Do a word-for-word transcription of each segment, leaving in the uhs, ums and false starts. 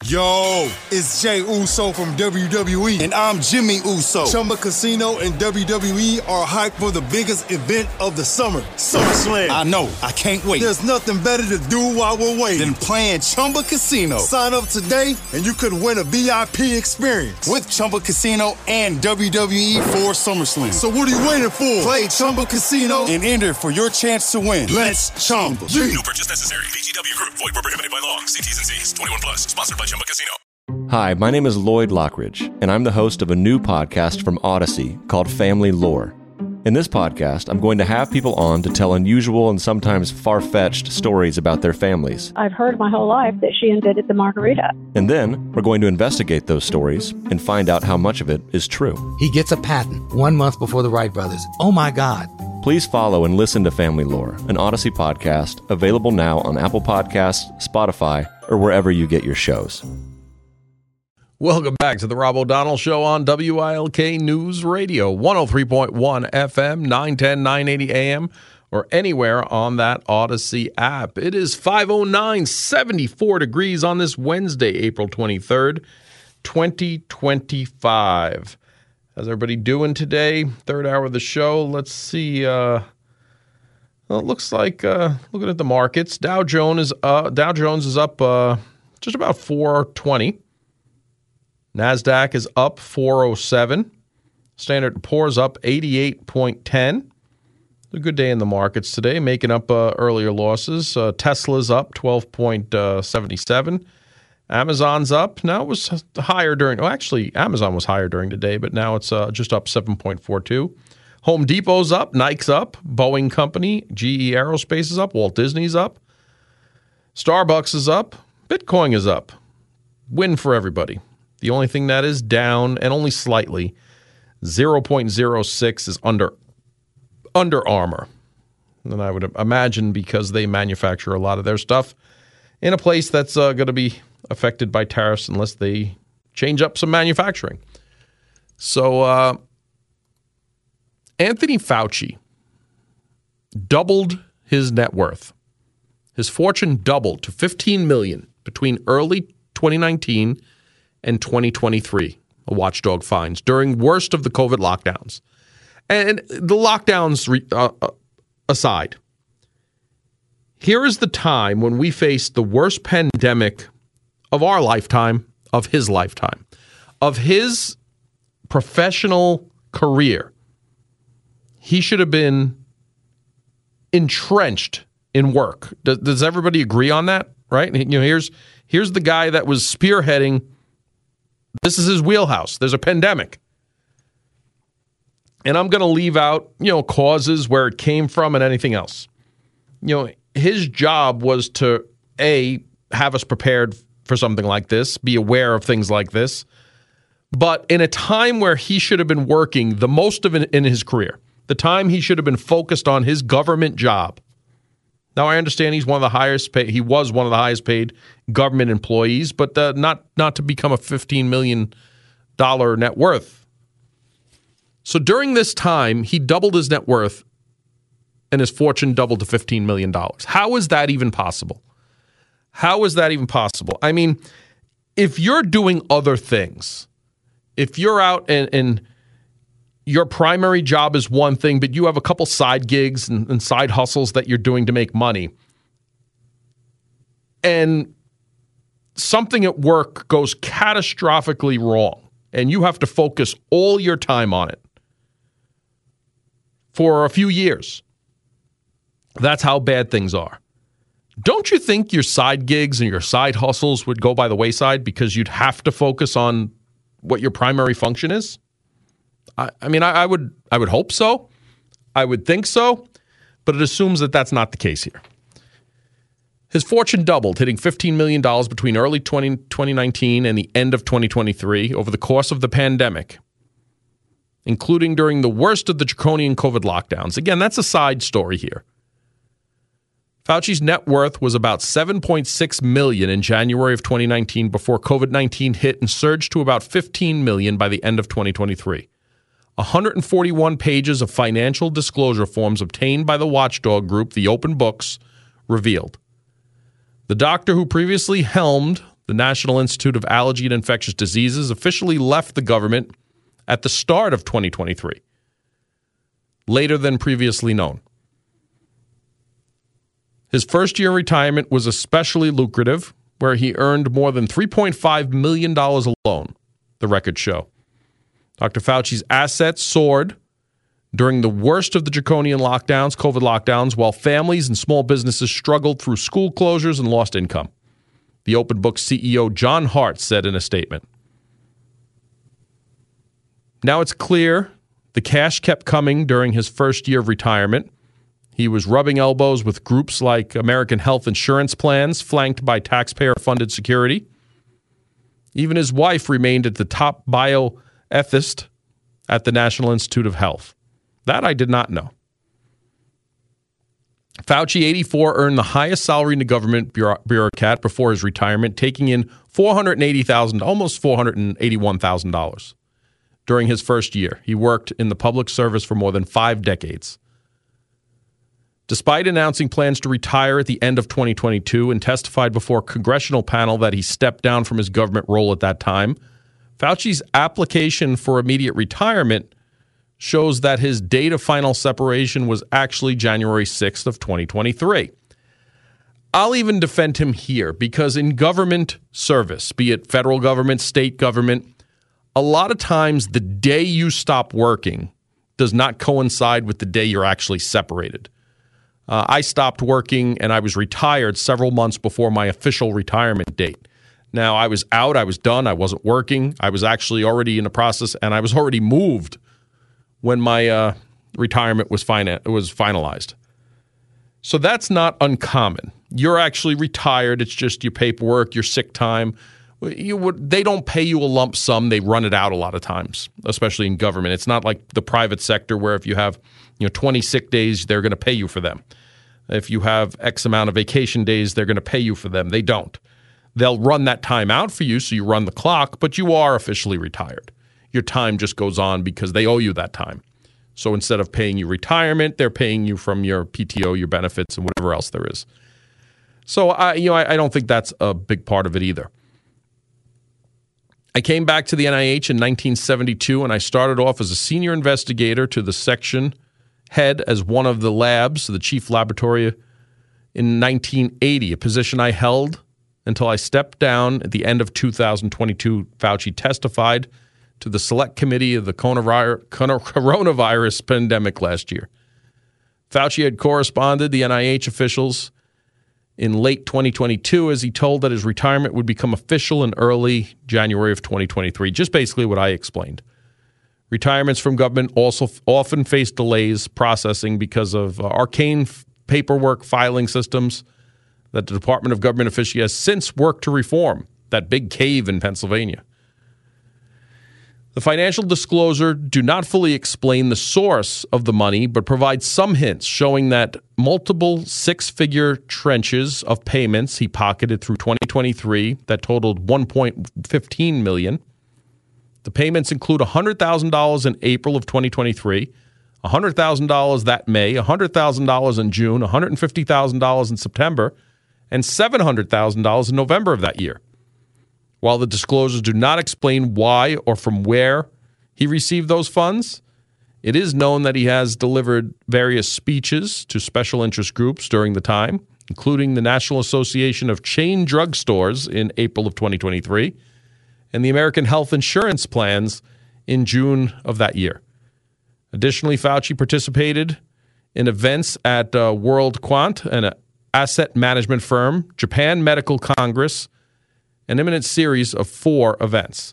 Yo, it's Jay Uso from W W E, and I'm Jimmy Uso. Chumba Casino and W W E are hyped for the biggest event of the summer, SummerSlam. I know, I can't wait. There's nothing better to do while we're waiting than playing Chumba Casino. Sign up today, and you could win a V I P experience with Chumba Casino and W W E for SummerSlam. So what are you waiting for? Play Chumba Casino and enter for your chance to win. Let's Chumba. No purchase necessary. V G W Group. Void where prohibited by law. See T's and C's. twenty-one plus. Sponsored by Chumba Casino. Hi, my name is Lloyd Lockridge, and I'm the host of a new podcast from Odyssey called Family Lore. In this podcast, I'm going to have people on to tell unusual and sometimes far-fetched stories about their families. I've heard my whole life that she invented the margarita. And then we're going to investigate those stories and find out how much of it is true. He gets a patent one month before the Wright brothers. Oh my God. Please follow and listen to Family Lore, an Odyssey podcast, available now on Apple Podcasts, Spotify, or wherever you get your shows. Welcome back to the Rob O'Donnell Show on W I L K News Radio, one oh three point one F M, nine ten, nine eighty A M, or anywhere on that Odyssey app. It is five oh nine, seventy-four degrees on this Wednesday, April twenty-third, twenty twenty-five. How's everybody doing today? Third hour of the show. Let's see. Uh, well, it looks like, uh, looking at the markets, Dow Jones is, uh, Dow Jones is up uh, just about four twenty. NASDAQ is up four oh seven. Standard and Poor's up eighty-eight point one oh. A good day in the markets today, making up uh, earlier losses. Uh, Tesla's up twelve point seven seven. Amazon's up. Now it was higher during, well, actually, Amazon was higher during the day, but now it's uh, just up seven point four two. Home Depot's up. Nike's up. Boeing Company, G E Aerospace is up. Walt Disney's up. Starbucks is up. Bitcoin is up. Win for everybody. The only thing that is down, and only slightly, zero point zero six is under Under Armour. And I would imagine because they manufacture a lot of their stuff in a place that's uh, going to be affected by tariffs unless they change up some manufacturing. So uh, Anthony Fauci doubled his net worth. His fortune doubled to fifteen million dollars between early twenty nineteen and twenty twenty-three, a watchdog finds, during worst of the COVID lockdowns. And the lockdowns uh, aside, here is the time when we faced the worst pandemic of our lifetime, of his lifetime, of his professional career. He should have been entrenched in work. Does, does everybody agree on that? Right? You know, here's here's the guy that was spearheading. This is his wheelhouse. There's a pandemic. And I'm going to leave out, you know, causes, where it came from, and anything else. You know, his job was to, A, have us prepared for something like this, be aware of things like this. But in a time where he should have been working the most of it in his career, the time he should have been focused on his government job. Now, I understand he's one of the highest paid, he was one of the highest paid government employees, but uh, not, not to become a fifteen million dollars net worth. So during this time, he doubled his net worth and his fortune doubled to fifteen million dollars. How is that even possible? How is that even possible? I mean, if you're doing other things, if you're out and, and your primary job is one thing, but you have a couple side gigs and, and side hustles that you're doing to make money, and something at work goes catastrophically wrong, and you have to focus all your time on it for a few years, that's how bad things are. Don't you think your side gigs and your side hustles would go by the wayside because you'd have to focus on what your primary function is? I, I mean, I, I would I would hope so. I would think so. But it assumes that that's not the case here. His fortune doubled, hitting fifteen million dollars between early twenty nineteen and the end of twenty twenty-three over the course of the pandemic, including during the worst of the draconian COVID lockdowns. Again, that's a side story here. Fauci's net worth was about seven point six million dollars in January of twenty nineteen before COVID nineteen hit and surged to about fifteen million dollars by the end of twenty twenty-three. one hundred forty-one pages of financial disclosure forms obtained by the watchdog group, the Open Books, revealed. The doctor who previously helmed the National Institute of Allergy and Infectious Diseases, officially left the government at the start of twenty twenty-three, later than previously known. His first year in retirement was especially lucrative, where he earned more than three point five million dollars alone, the records show. Doctor Fauci's assets soared during the worst of the draconian lockdowns, COVID lockdowns, while families and small businesses struggled through school closures and lost income. The Open Book C E O John Hart said in a statement. Now it's clear the cash kept coming during his first year of retirement. He was rubbing elbows with groups like American Health Insurance Plans, flanked by taxpayer-funded security. Even his wife remained at the top bioethicist at the National Institute of Health. That I did not know. Fauci, eighty-four, earned the highest salary in the government bureaucrat before his retirement, taking in four hundred eighty thousand dollars, almost four hundred eighty-one thousand dollars during his first year. He worked in the public service for more than five decades. Despite announcing plans to retire at the end of twenty twenty-two and testified before a congressional panel that he stepped down from his government role at that time, Fauci's application for immediate retirement shows that his date of final separation was actually January sixth of twenty twenty-three. I'll even defend him here because in government service, be it federal government, state government, a lot of times the day you stop working does not coincide with the day you're actually separated. Uh, I stopped working and I was retired several months before my official retirement date. Now, I was out, I was done, I wasn't working. I was actually already in the process and I was already moved when my uh, retirement was, fina- was finalized. So that's not uncommon. You're actually retired. It's just your paperwork, your sick time. You would, they don't pay you a lump sum. They run it out a lot of times, especially in government. It's not like the private sector where if you have you know, twenty sick days, they're going to pay you for them. If you have X amount of vacation days, they're going to pay you for them. They don't. They'll run that time out for you, so you run the clock, but you are officially retired. Your time just goes on because they owe you that time. So instead of paying you retirement, they're paying you from your P T O, your benefits, and whatever else there is. So I, you know, I, I don't think that's a big part of it either. I came back to the N I H in nineteen seventy-two, and I started off as a senior investigator to the section head as one of the labs, the chief laboratory, in nineteen eighty, a position I held until I stepped down at the end of two thousand twenty-two. Fauci testified to the select committee of the coronavirus pandemic last year. Fauci had corresponded the N I H officials in late twenty twenty-two as he told that his retirement would become official in early January of twenty twenty-three, just basically what I explained. Retirements from government also f- often face delays processing because of uh, arcane f- paperwork filing systems that the Department of Government Efficiency has since worked to reform, that big cave in Pennsylvania. The financial disclosure do not fully explain the source of the money, but provide some hints showing that multiple six-figure trenches of payments he pocketed through twenty twenty-three that totaled one point one five million dollars. The payments include one hundred thousand dollars in April of twenty twenty-three, one hundred thousand dollars that May, one hundred thousand dollars in June, one hundred fifty thousand dollars in September, and seven hundred thousand dollars in November of that year. While the disclosures do not explain why or from where he received those funds, it is known that he has delivered various speeches to special interest groups during the time, including the National Association of Chain Drug Stores in April of twenty twenty-three, and the American Health Insurance Plans in June of that year. Additionally, Fauci participated in events at uh, World Quant, an asset management firm, Japan Medical Congress, an imminent series of four events.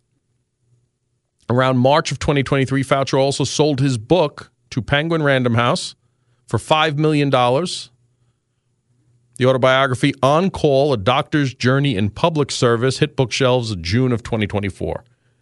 Around March of twenty twenty-three, Fauci also sold his book to Penguin Random House for five million dollars. The autobiography On Call, A Doctor's Journey in Public Service, hit bookshelves in June of twenty twenty-four.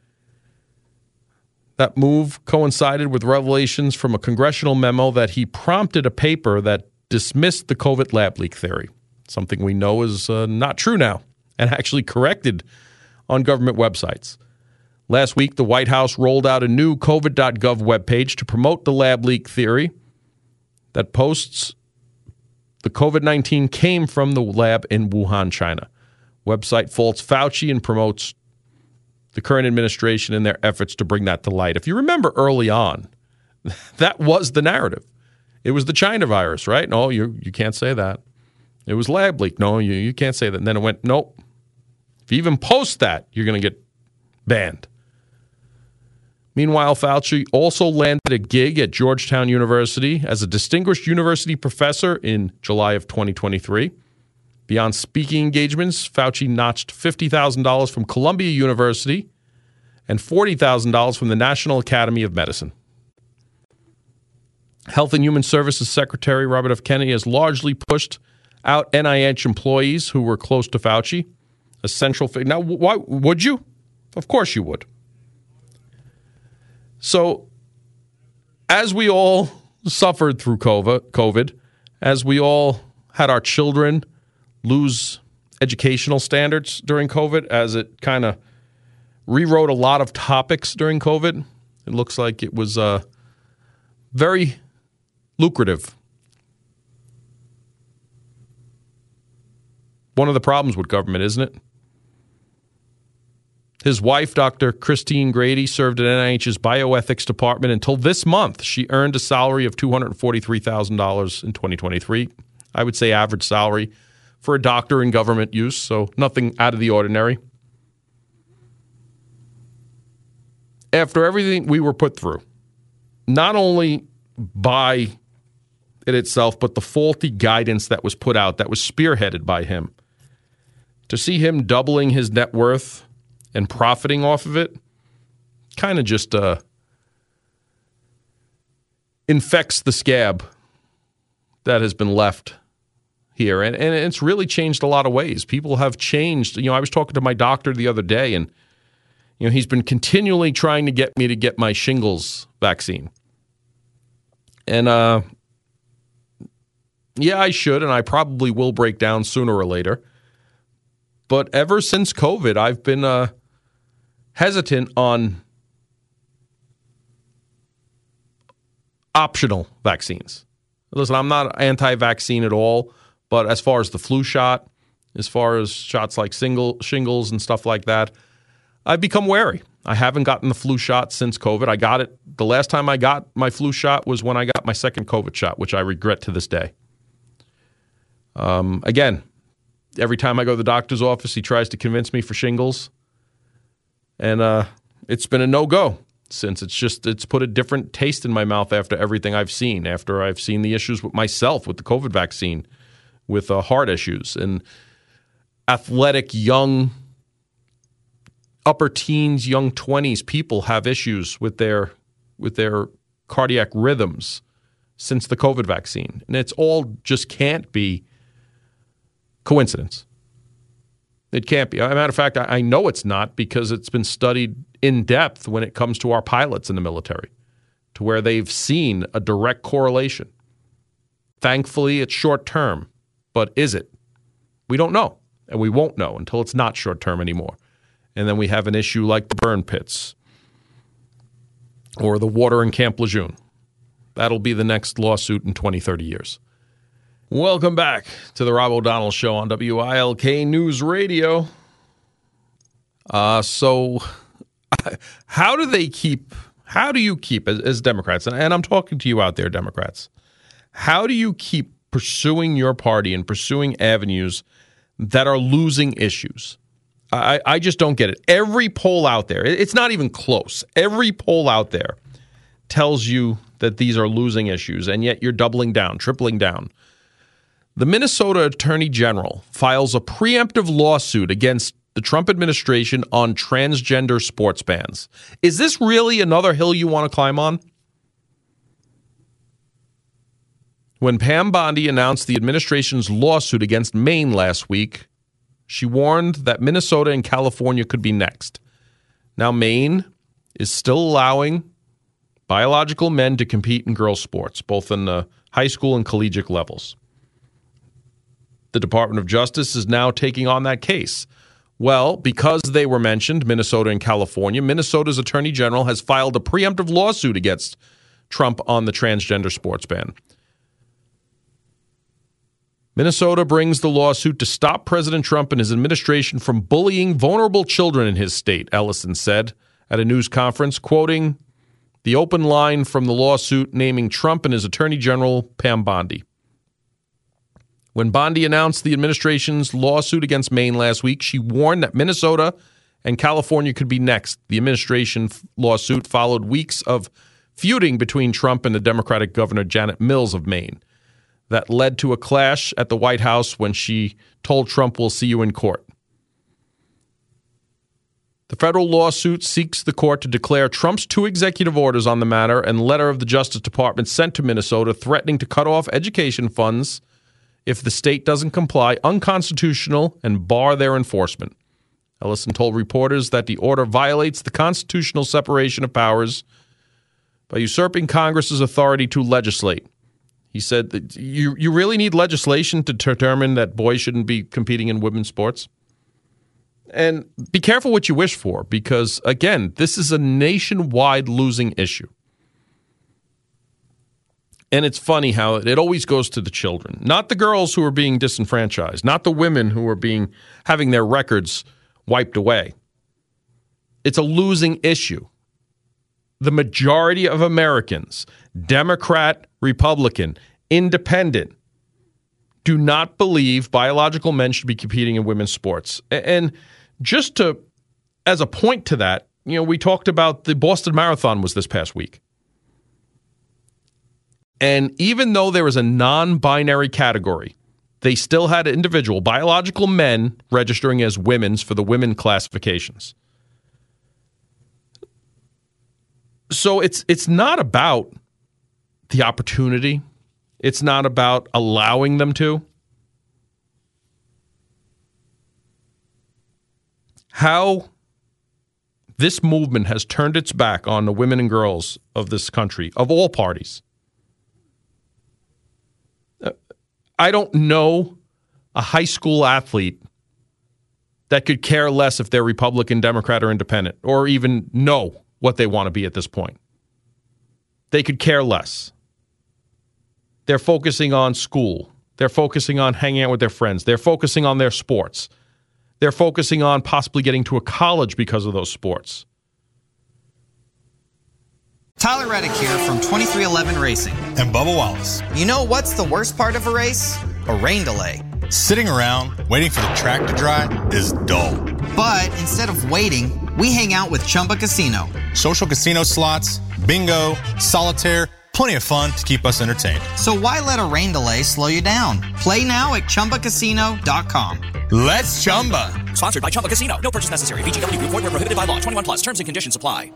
That move coincided with revelations from a congressional memo that he prompted a paper that dismissed the COVID lab leak theory, something we know is uh, not true now, and actually corrected on government websites. Last week, the White House rolled out a new covid dot gov webpage to promote the lab leak theory that posts the COVID nineteen came from the lab in Wuhan, China. Website faults Fauci and promotes the current administration in their efforts to bring that to light. If you remember early on, that was the narrative. It was the China virus, right? No, you you can't say that. It was lab leak. No, you, you can't say that. And then it went, nope. If you even post that, you're going to get banned. Meanwhile, Fauci also landed a gig at Georgetown University as a distinguished university professor in July of twenty twenty-three. Beyond speaking engagements, Fauci notched fifty thousand dollars from Columbia University and forty thousand dollars from the National Academy of Medicine. Health and Human Services Secretary Robert F. Kennedy has largely pushed out N I H employees who were close to Fauci. A central figure. Now, why would you? Of course you would. So, as we all suffered through COVID, as we all had our children lose educational standards during COVID, as it kind of rewrote a lot of topics during COVID, it looks like it was uh, very lucrative. One of the problems with government, isn't it? His wife, Doctor Christine Grady, served at N I H's bioethics department until this month. She earned a salary of two hundred forty-three thousand dollars in twenty twenty-three. I would say average salary for a doctor in government use, so nothing out of the ordinary. After everything we were put through, not only by it itself, but the faulty guidance that was put out, that was spearheaded by him, to see him doubling his net worth and profiting off of it kind of just uh, infects the scab that has been left here. And, and it's really changed a lot of ways. People have changed. You know, I was talking to my doctor the other day, and you know, he's been continually trying to get me to get my shingles vaccine. And uh, yeah, I should, and I probably will break down sooner or later. But ever since COVID, I've been uh, hesitant on optional vaccines. Listen, I'm not anti-vaccine at all, but as far as the flu shot, as far as shots like single shingles and stuff like that, I've become wary. I haven't gotten the flu shot since COVID. I got it. The last time I got my flu shot was when I got my second COVID shot, which I regret to this day. Um, again, every time I go to the doctor's office, he tries to convince me for shingles. And uh, it's been a no-go since it's just, it's put a different taste in my mouth after everything I've seen, after I've seen the issues with myself, with the COVID vaccine, with uh, heart issues, and athletic, young, upper teens, young twenties people have issues with their with their cardiac rhythms since the COVID vaccine. And it's all just can't be coincidence. It can't be. As a matter of fact, I know it's not, because it's been studied in depth when it comes to our pilots in the military, to where they've seen a direct correlation. Thankfully, it's short term, but is it? We don't know, and we won't know until it's not short term anymore. And then we have an issue like the burn pits or the water in Camp Lejeune. That'll be the next lawsuit in twenty, thirty years. Welcome back to the Rob O'Donnell Show on W I L K News Radio. Uh, so how do they keep, how do you keep, as, as Democrats, and, and I'm talking to you out there, Democrats, how do you keep pursuing your party and pursuing avenues that are losing issues? I, I just don't get it. Every poll out there, it's not even close. Every poll out there tells you that these are losing issues, and yet you're doubling down, tripling down. The Minnesota Attorney General files a preemptive lawsuit against the Trump administration on transgender sports bans. Is this really another hill you want to climb on? When Pam Bondi announced the administration's lawsuit against Maine last week, she warned that Minnesota and California could be next. Now, Maine is still allowing biological men to compete in girls' sports, both in the high school and collegiate levels. The Department of Justice is now taking on that case. Well, because they were mentioned, Minnesota and California, Minnesota's Attorney General has filed a preemptive lawsuit against Trump on the transgender sports ban. Minnesota brings the lawsuit to stop President Trump and his administration from bullying vulnerable children in his state, Ellison said at a news conference, quoting the open line from the lawsuit naming Trump and his Attorney General, Pam Bondi. When Bondi announced the administration's lawsuit against Maine last week, she warned that Minnesota and California could be next. The administration lawsuit followed weeks of feuding between Trump and the Democratic Governor Janet Mills of Maine that led to a clash at the White House when she told Trump, "We'll see you in court." The federal lawsuit seeks the court to declare Trump's two executive orders on the matter and letter of the Justice Department sent to Minnesota threatening to cut off education funds if the state doesn't comply unconstitutional and bar their enforcement. Ellison told reporters that the order violates the constitutional separation of powers by usurping Congress's authority to legislate. He said that you, you really need legislation to determine that boys shouldn't be competing in women's sports. And be careful what you wish for, because, again, this is a nationwide losing issue. And it's funny how it always goes to the children, not the girls who are being disenfranchised, not the women who are being having their records wiped away. It's a losing issue. The majority of Americans, Democrat, Republican, Independent, do not believe biological men should be competing in women's sports. And just to, as a point to that, you know, we talked about the Boston Marathon was this past week. And even though there is a non-binary category, they still had individual biological men registering as women's for the women classifications. So it's it's not about the opportunity. It's not about allowing them to. How this movement has turned its back on the women and girls of this country, of all parties. I don't know a high school athlete that could care less if they're Republican, Democrat, or Independent, or even know what they want to be at this point. They could care less. They're focusing on school. They're focusing on hanging out with their friends. They're focusing on their sports. They're focusing on possibly getting to a college because of those sports. Tyler Reddick here from twenty-three eleven Racing. And Bubba Wallace. You know what's the worst part of a race? A rain delay. Sitting around waiting for the track to dry is dull. But instead of waiting, we hang out with Chumba Casino. Social casino slots, bingo, solitaire, plenty of fun to keep us entertained. So why let a rain delay slow you down? Play now at Chumba Casino dot com. Let's Chumba. Sponsored by Chumba Casino. No purchase necessary. V G W Group. Void where prohibited by law. twenty-one plus. Terms and conditions apply.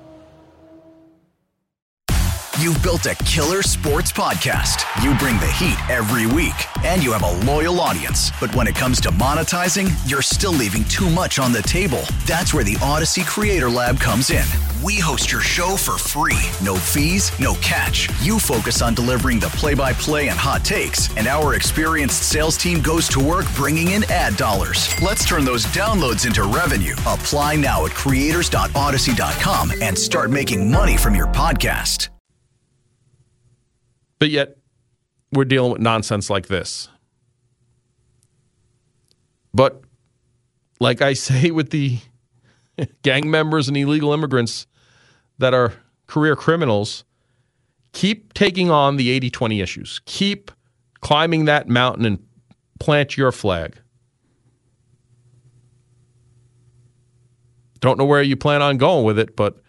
You've built a killer sports podcast. You bring the heat every week, and you have a loyal audience. But when it comes to monetizing, you're still leaving too much on the table. That's where the Odyssey Creator Lab comes in. We host your show for free. No fees, no catch. You focus on delivering the play-by-play and hot takes, and our experienced sales team goes to work bringing in ad dollars. Let's turn those downloads into revenue. Apply now at creators dot odyssey dot com and start making money from your podcast. But yet, we're dealing with nonsense like this. But, like I say with the gang members and illegal immigrants that are career criminals, keep taking on the eighty twenty issues. Keep climbing that mountain and plant your flag. Don't know where you plan on going with it, but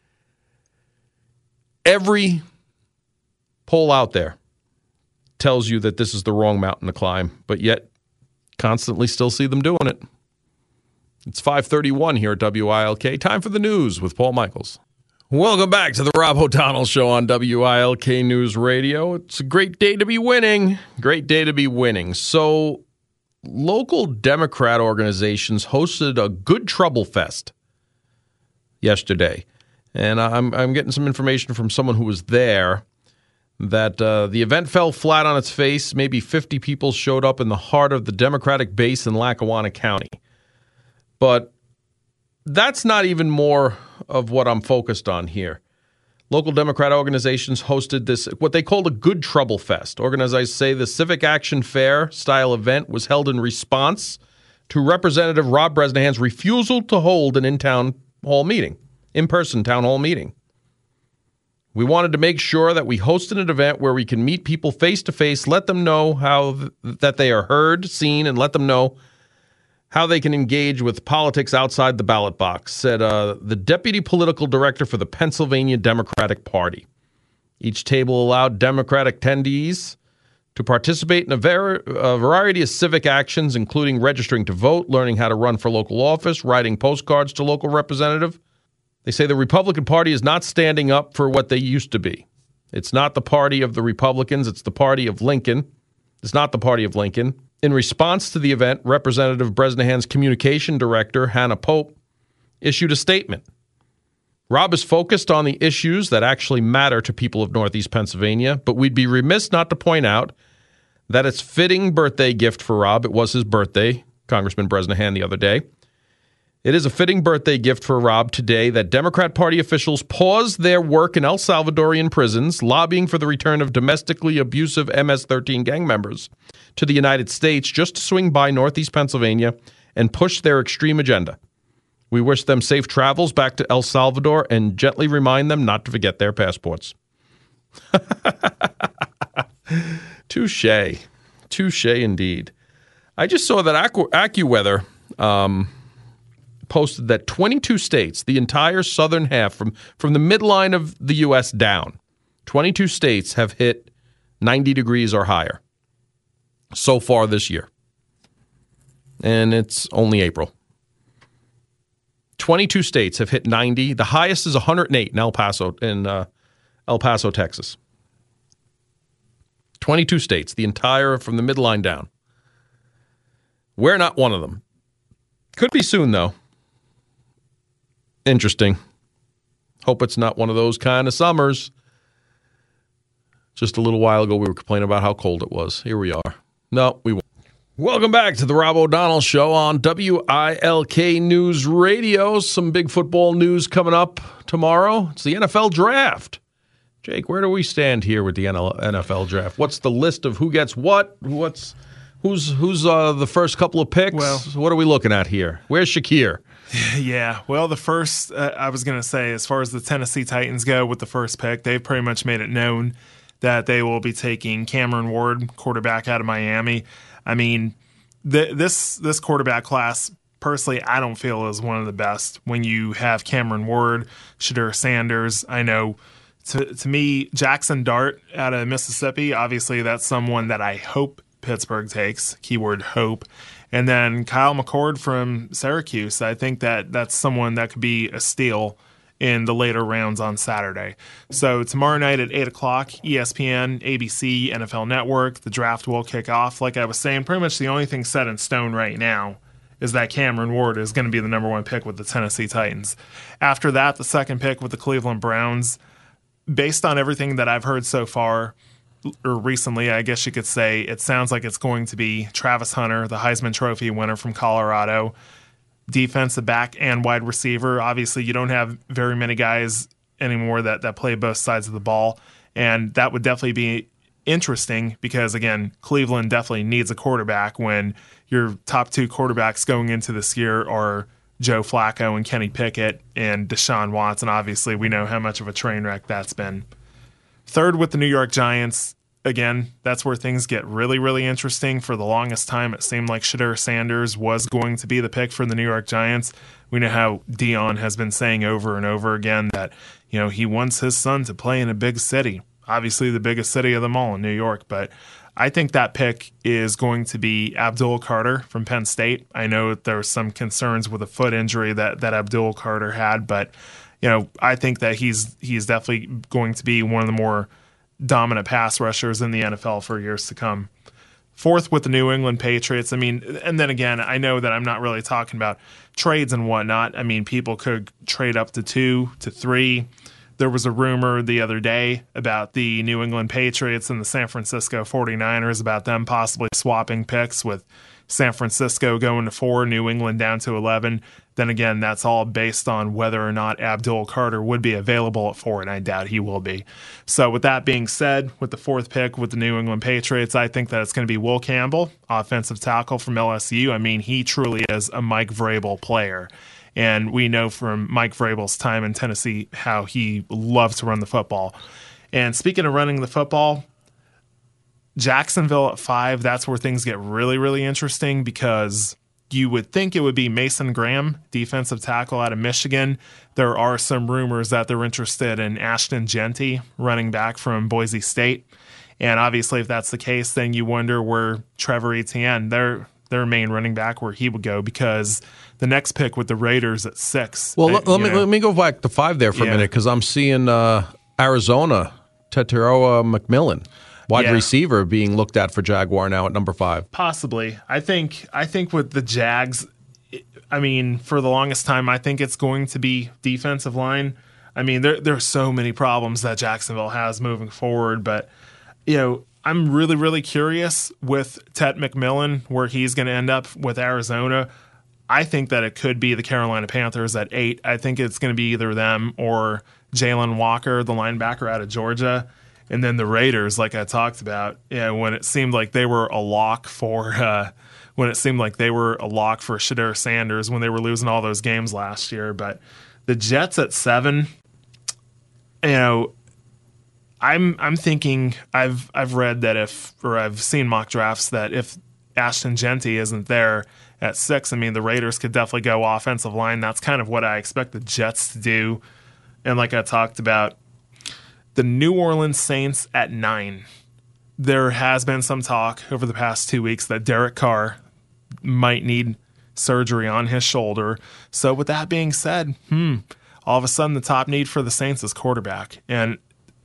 every poll out there tells you that this is the wrong mountain to climb, but yet constantly still see them doing it. It's five thirty-one here at W I L K. Time for the news with Paul Michaels. Welcome back to the Rob O'Donnell Show on W I L K News Radio. It's a great day to be winning. Great day to be winning. So, local Democrat organizations hosted a Good Trouble Fest yesterday. And I'm I'm getting some information from someone who was there that uh, the event fell flat on its face. Maybe fifty people showed up in the heart of the Democratic base in Lackawanna County. But that's not even more of what I'm focused on here. Local Democrat organizations hosted this, what they called a Good Trouble Fest. Organizers say the Civic Action Fair style event was held in response to Representative Rob Bresnahan's refusal to hold an in-town hall meeting, in-person town hall meeting. We wanted to make sure that we hosted an event where we can meet people face-to-face, let them know how th- that they are heard, seen, and let them know how they can engage with politics outside the ballot box, said uh, the deputy political director for the Pennsylvania Democratic Party. Each table allowed Democratic attendees to participate in a, ver- a variety of civic actions, including registering to vote, learning how to run for local office, writing postcards to local representative. They say the Republican Party is not standing up for what they used to be. It's not the party of the Republicans. It's the party of Lincoln. It's not the party of Lincoln. In response to the event, Representative Bresnahan's communication director, Hannah Pope, issued a statement. Rob is focused on the issues that actually matter to people of Northeast Pennsylvania, but we'd be remiss not to point out that it's fitting birthday gift for Rob. It was his birthday, Congressman Bresnahan, the other day. It is a fitting birthday gift for Rob today that Democrat Party officials paused their work in El Salvadorian prisons, lobbying for the return of domestically abusive M S thirteen gang members to the United States just to swing by Northeast Pennsylvania and push their extreme agenda. We wish them safe travels back to El Salvador and gently remind them not to forget their passports. Touche. Touche indeed. I just saw that Accu- AccuWeather um, posted that twenty-two states, the entire southern half, from, from the midline of the U S down, twenty-two states have hit ninety degrees or higher so far this year. And it's only April. twenty-two states have hit ninety. The highest is one hundred eight in El Paso, in uh, El Paso, Texas. twenty-two states, the entire from the midline down. We're not one of them. Could be soon, though. Interesting. Hope it's not one of those kind of summers. Just a little while ago, we were complaining about how cold it was. Here we are. No, we won't. Welcome back to the Rob O'Donnell Show on W I L K News Radio. Some big football news coming up tomorrow. It's the N F L Draft. Jake, where do we stand here with the N F L Draft? What's the list of who gets what? What's who's who's uh, the first couple of picks? Well, what are we looking at here? Where's Shakir? Yeah, well, the first, uh, I was going to say, as far as the Tennessee Titans go with the first pick, they've pretty much made it known that they will be taking Cameron Ward, quarterback out of Miami. I mean, th- this this quarterback class, personally, I don't feel is one of the best. When you have Cameron Ward, Shedeur Sanders, I know, to, to me, Jackson Dart out of Mississippi, obviously that's someone that I hope Pittsburgh takes, keyword hope. And then Kyle McCord from Syracuse, I think that that's someone that could be a steal in the later rounds on Saturday. So tomorrow night at eight o'clock, E S P N, A B C, N F L Network, the draft will kick off. Like I was saying, pretty much the only thing set in stone right now is that Cameron Ward is going to be the number one pick with the Tennessee Titans. After that, the second pick with the Cleveland Browns. Based on everything that I've heard so far, or recently, I guess you could say, it sounds like it's going to be Travis Hunter, the Heisman Trophy winner from Colorado, defensive back and wide receiver. Obviously, you don't have very many guys anymore that, that play both sides of the ball, and that would definitely be interesting because, again, Cleveland definitely needs a quarterback when your top two quarterbacks going into this year are Joe Flacco and Kenny Pickett and Deshaun Watson. Obviously, we know how much of a train wreck that's been. Third with the New York Giants. Again, that's where things get really, really interesting. For the longest time, it seemed like Shedeur Sanders was going to be the pick for the New York Giants. We know how Dion has been saying over and over again that, you know, he wants his son to play in a big city. Obviously, the biggest city of them all in New York. But I think that pick is going to be Abdul Carter from Penn State. I know there were some concerns with a foot injury that, that Abdul Carter had, but you know, I think that he's he's definitely going to be one of the more dominant pass rushers in the N F L for years to come. Fourth with the New England Patriots. I mean, and then again, I know that I'm not really talking about trades and whatnot. I mean, people could trade up to two, to three. There was a rumor the other day about the New England Patriots and the San Francisco forty-niners, about them possibly swapping picks with San Francisco going to four, New England down to eleven. Then again, that's all based on whether or not Abdul Carter would be available at four, and I doubt he will be. So with that being said, with the fourth pick with the New England Patriots, I think that it's going to be Will Campbell, offensive tackle from L S U. I mean, he truly is a Mike Vrabel player. And we know from Mike Vrabel's time in Tennessee how he loves to run the football. And speaking of running the football, Jacksonville at five, that's where things get really, really interesting because you would think it would be Mason Graham, defensive tackle out of Michigan. There are some rumors that they're interested in Ashton Jeanty, running back from Boise State. And obviously, if that's the case, then you wonder where Trevor Etienne, their their main running back, where he would go, because the next pick with the Raiders at six. Well, let, let me know. let me go back to five there for yeah. a minute, because I'm seeing uh, Arizona, Teteroa McMillan, wide yeah. receiver, being looked at for Jaguar now at number five. Possibly. I think I think with the Jags, I mean, for the longest time, I think it's going to be defensive line. I mean, there there are so many problems that Jacksonville has moving forward, but you know, I'm really, really curious with Tet McMillan where he's going to end up with Arizona. I think that it could be the Carolina Panthers at eight. I think it's going to be either them or Jalen Walker, the linebacker out of Georgia. And then the Raiders, like I talked about, yeah, when it seemed like they were a lock for uh, when it seemed like they were a lock for Shadur Sanders when they were losing all those games last year. But the Jets at seven, you know, I'm I'm thinking I've I've read that if or I've seen mock drafts that if Ashton Jeanty isn't there at six, I mean the Raiders could definitely go offensive line. That's kind of what I expect the Jets to do. And like I talked about, the New Orleans Saints at nine. There has been some talk over the past two weeks that Derek Carr might need surgery on his shoulder. So with that being said, hmm, all of a sudden the top need for the Saints is quarterback. And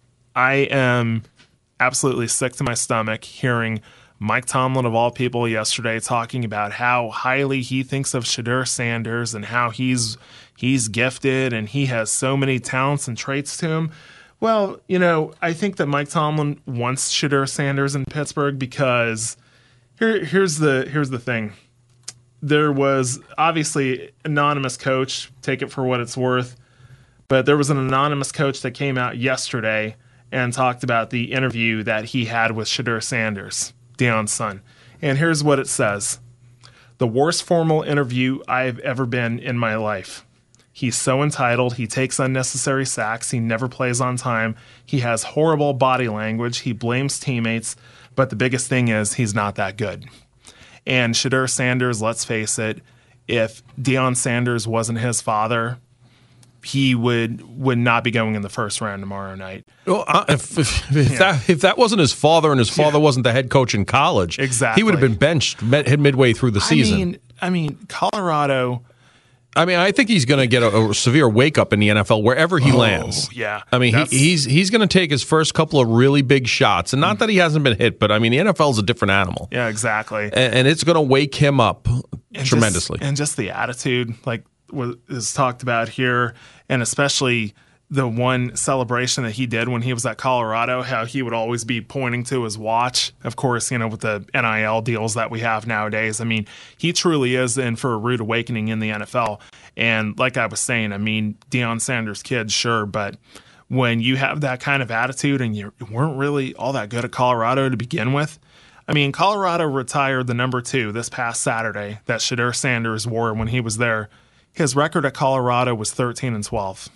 I am absolutely sick to my stomach hearing Mike Tomlin, of all people, yesterday talking about how highly he thinks of Shadur Sanders and how he's he's gifted and he has so many talents and traits to him. Well, you know, I think that Mike Tomlin wants Shadur Sanders in Pittsburgh because here, here's the here's the thing. There was obviously anonymous coach, take it for what it's worth, but there was an anonymous coach that came out yesterday and talked about the interview that he had with Shadur Sanders, Deion's son. And here's what it says. The worst formal interview I've ever been in my life. He's so entitled. He takes unnecessary sacks. He never plays on time. He has horrible body language. He blames teammates. But the biggest thing is he's not that good. And Shadur Sanders, let's face it, if Deion Sanders wasn't his father, he would would not be going in the first round tomorrow night. Well, uh, if if, if, yeah. that, if that wasn't his father and his father yeah. wasn't the head coach in college, exactly. he would have been benched mid, midway through the season. I mean, I mean, Colorado. I mean, I think he's going to get a, a severe wake up in the N F L wherever he oh, lands. Yeah, I mean, he, he's he's going to take his first couple of really big shots, and not mm-hmm. that he hasn't been hit, but I mean, the N F L is a different animal. Yeah, exactly, and, and it's going to wake him up and tremendously. Just, and just the attitude, like what is talked about here, and especially the one celebration that he did when he was at Colorado, how he would always be pointing to his watch. Of course, you know, with the N I L deals that we have nowadays, I mean, he truly is in for a rude awakening in the N F L. And like I was saying, I mean, Deion Sanders' kid, sure, but when you have that kind of attitude and you weren't really all that good at Colorado to begin with, I mean, Colorado retired the number two this past Saturday that Shadur Sanders wore when he was there. His record at Colorado was thirteen and twelve.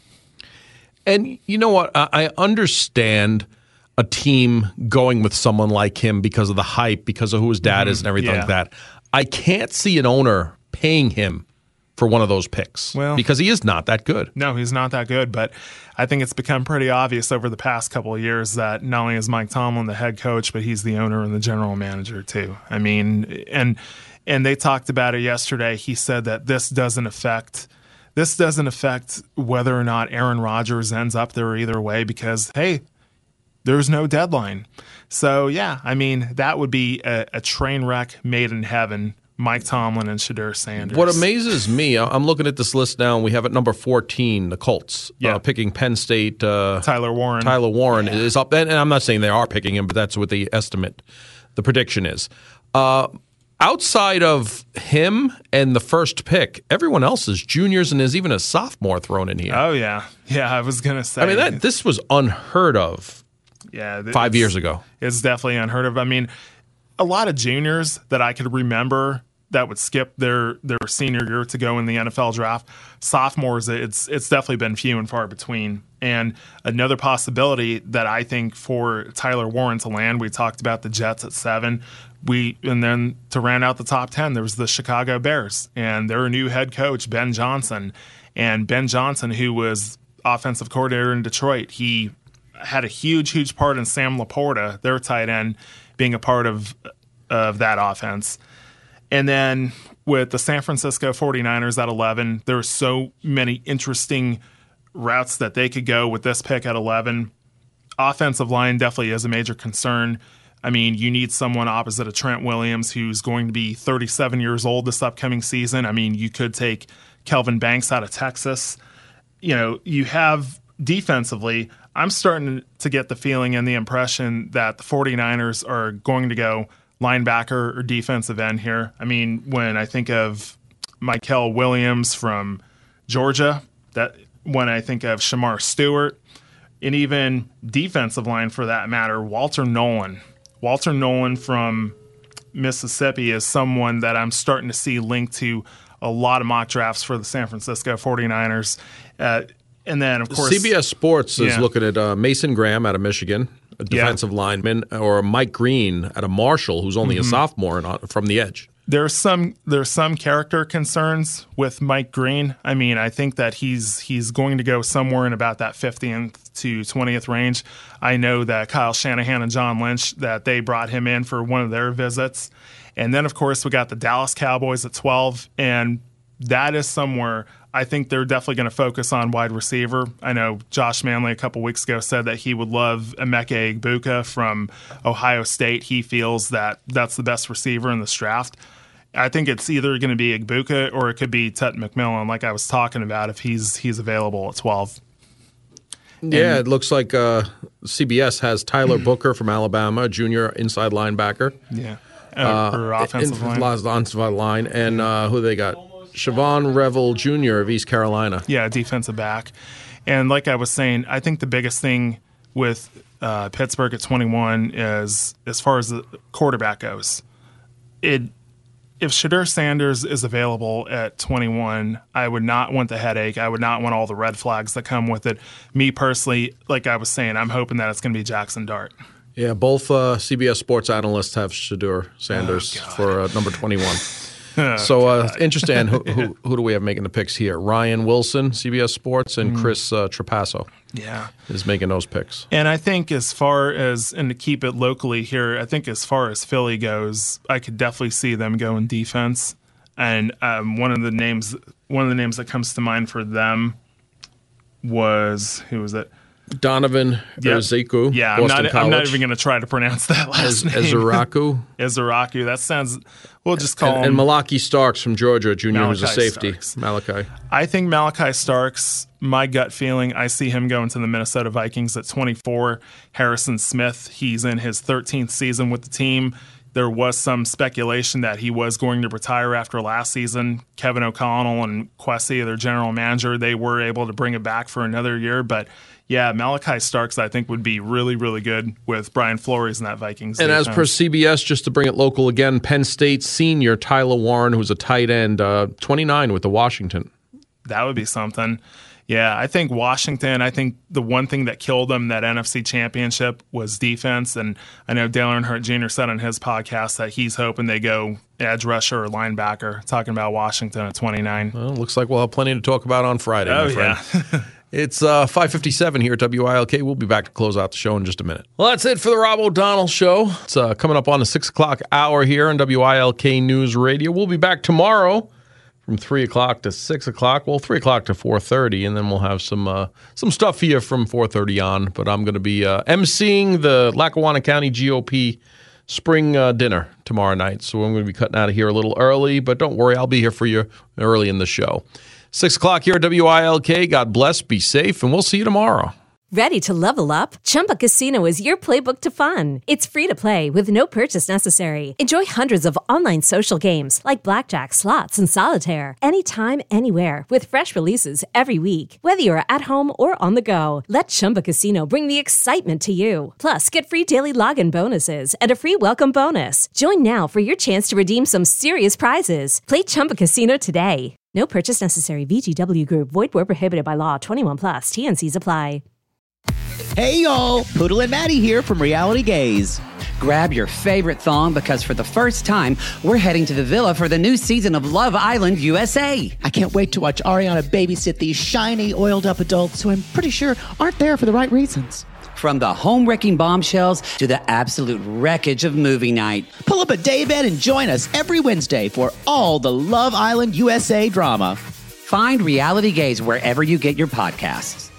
And you know what? I understand a team going with someone like him because of the hype, because of who his dad is and everything yeah. like that. I can't see an owner paying him for one of those picks well, because he is not that good. No, he's not that good. But I think it's become pretty obvious over the past couple of years that not only is Mike Tomlin the head coach, but he's the owner and the general manager too. I mean, and and they talked about it yesterday. He said that this doesn't affect this doesn't affect whether or not Aaron Rodgers ends up there either way because, hey, there's no deadline. So, yeah, I mean, that would be a, a train wreck made in heaven. Mike Tomlin and Shadur Sanders. What amazes me, I'm looking at this list now, and we have at number fourteen, the Colts, yeah. uh, picking Penn State. Uh, Tyler Warren. Tyler Warren yeah. is up, and I'm not saying they are picking him, but that's what the estimate, the prediction is. Uh, outside of him and the first pick, everyone else is juniors and there's even a sophomore thrown in here. Oh, yeah. Yeah, I was going to say. I mean, that, this was unheard of yeah, five years ago. It's definitely unheard of. I mean, a lot of juniors that I could remember that would skip their, their senior year to go in the N F L draft. Sophomores, it's it's definitely been few and far between. And another possibility that I think for Tyler Warren to land, we talked about the Jets at seven. We and then to round out the top ten, there was the Chicago Bears and their new head coach, Ben Johnson. And Ben Johnson, who was offensive coordinator in Detroit, he had a huge, huge part in Sam Laporta, their tight end, being a part of of that offense. And then with the San Francisco forty-niners at eleven, there are so many interesting routes that they could go with this pick at eleven. Offensive line definitely is a major concern. I mean, you need someone opposite of Trent Williams who's going to be thirty-seven years old this upcoming season. I mean, you could take Kelvin Banks out of Texas. You know, you have defensively, I'm starting to get the feeling and the impression that the forty-niners are going to go linebacker or defensive end here. I mean, when I think of Michael Williams from Georgia, that when I think of Shamar Stewart, and even defensive line for that matter, Walter Nolan. Walter Nolan from Mississippi is someone that I'm starting to see linked to a lot of mock drafts for the San Francisco forty-niners. Uh, and then, of course, C B S Sports is yeah. looking at uh, Mason Graham out of Michigan, a defensive yeah. lineman, or Mike Green out of Marshall, who's only mm-hmm. a sophomore and from the edge. There's some there's some character concerns with Mike Green. I mean, I think that he's he's going to go somewhere in about that fifteenth to twentieth range. I know that Kyle Shanahan and John Lynch, that they brought him in for one of their visits. And then, of course, we got the Dallas Cowboys at twelve, and that is somewhere I think they're definitely going to focus on wide receiver. I know Josh Manley a couple weeks ago said that he would love Emeka Egbuka from Ohio State. He feels that that's the best receiver in this draft. I think it's either going to be Egbuka or it could be Tut McMillan, like I was talking about, if he's he's available at twelve. Yeah, and it looks like uh, C B S has Tyler Booker from Alabama, junior inside linebacker. Yeah, uh, or offensive in, line. Offensive line. And uh, who they got? Siobhan Revel Junior of East Carolina. Yeah, defensive back. And like I was saying, I think the biggest thing with uh, Pittsburgh at twenty-one is, as far as the quarterback goes, it if Shedeur Sanders is available at twenty-one, I would not want the headache. I would not want all the red flags that come with it. Me personally, like I was saying, I'm hoping that it's going to be Jackson Dart. Yeah, both uh, C B S Sports analysts have Shedeur Sanders oh, for uh, number twenty-one. Oh, so uh, interesting. who, who, who do we have making the picks here? Ryan Wilson, C B S Sports, and mm. Chris uh, Trapasso. Yeah, is making those picks. And I think as far as, and to keep it locally here, I think as far as Philly goes, I could definitely see them going defense. And um, one of the names, one of the names that comes to mind for them was, who was it? Donovan yep. Erziku. Yeah, I'm not, I'm not even going to try to pronounce that last Ez- name. Ezeraku. Ezeraku. That sounds, we'll just call and, him. And Malachi Starks from Georgia, junior, Malachi who's a safety. Starks. Malachi. I think Malachi Starks, my gut feeling, I see him going to the Minnesota Vikings at twenty-four. Harrison Smith, he's in his thirteenth season with the team. There was some speculation that he was going to retire after last season. Kevin O'Connell and Kwesi, their general manager, they were able to bring it back for another year. But, yeah, Malachi Starks, I think, would be really, really good with Brian Flores in that Vikings And defense. as per C B S, just to bring it local again, Penn State senior Tyler Warren, who's a tight end, uh, twenty-nine with the Washington. That would be something. Yeah, I think Washington, I think the one thing that killed them that N F C championship was defense. And I know Dale Earnhardt Junior said on his podcast that he's hoping they go edge rusher or linebacker, talking about Washington at twenty-nine. Well, looks like we'll have plenty to talk about on Friday, oh, my friend. Yeah. It's uh, five fifty-seven here at W I L K. We'll be back to close out the show in just a minute. Well, that's it for the Rob O'Donnell Show. It's uh, coming up on the six o'clock hour here on W I L K News Radio. We'll be back tomorrow from three o'clock to six o'clock. Well, three o'clock to four thirty, and then we'll have some uh, some stuff here from four thirty on. But I'm going to be uh, emceeing the Lackawanna County G O P spring uh, dinner tomorrow night. So I'm going to be cutting out of here a little early, but don't worry, I'll be here for you early in the show. six o'clock here at W I L K. God bless, be safe, and we'll see you tomorrow. Ready to level up? Chumba Casino is your playbook to fun. It's free to play with no purchase necessary. Enjoy hundreds of online social games like blackjack, slots, and solitaire anytime, anywhere with fresh releases every week. Whether you're at home or on the go, let Chumba Casino bring the excitement to you. Plus, get free daily login bonuses and a free welcome bonus. Join now for your chance to redeem some serious prizes. Play Chumba Casino today. No purchase necessary. V G W Group. Void where prohibited by law. twenty-one plus. T N Cs apply. Hey y'all, Poodle and Maddie here from Reality Gaze. Grab your favorite thong because for the first time, we're heading to the villa for the new season of Love Island U S A. I can't wait to watch Ariana babysit these shiny, oiled-up adults who I'm pretty sure aren't there for the right reasons. From the home-wrecking bombshells to the absolute wreckage of movie night. Pull up a daybed and join us every Wednesday for all the Love Island U S A drama. Find Reality Gaze wherever you get your podcasts.